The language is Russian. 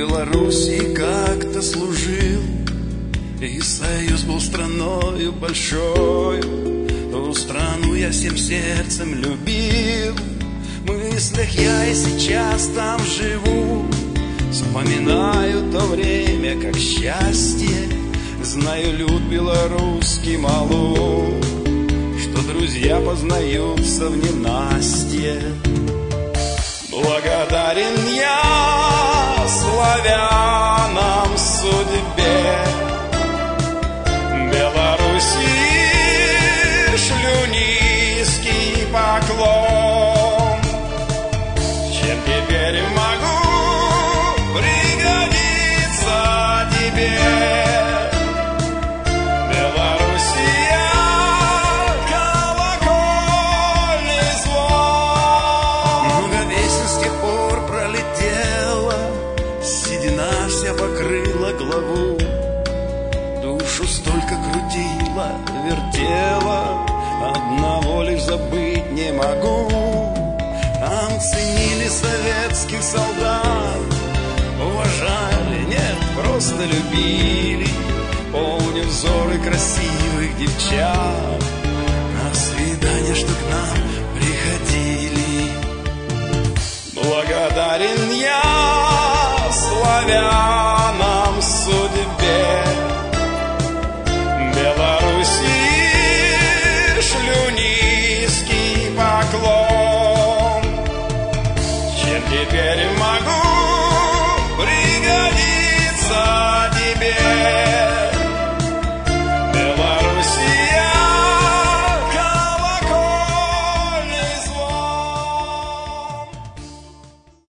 Белоруссии как-то служил, и союз был страною большой. Ту страну я всем сердцем любил. В мыслях я и сейчас там живу. Вспоминаю то время, как счастье. Знаю люд белорусский малу, что друзья познаются в ненастье. Благодарен я славянам судьбе, Белоруссии шлю низкий поклон. Чем теперь могу пригодиться тебе, Белоруссия, колокольный звон. Много весен с тех пор пролетела, седина вся покрыла главу. Душу столько крутила, вертела, одного лишь забыть не могу. Там ценили советских солдат, уважали, нет, просто любили. Помню взоры красивых девчат на свидания, что к нам приходили. Благодарен я славянам судьбе, Белоруссии шлю низкий поклон. Чем теперь могу пригодиться тебе,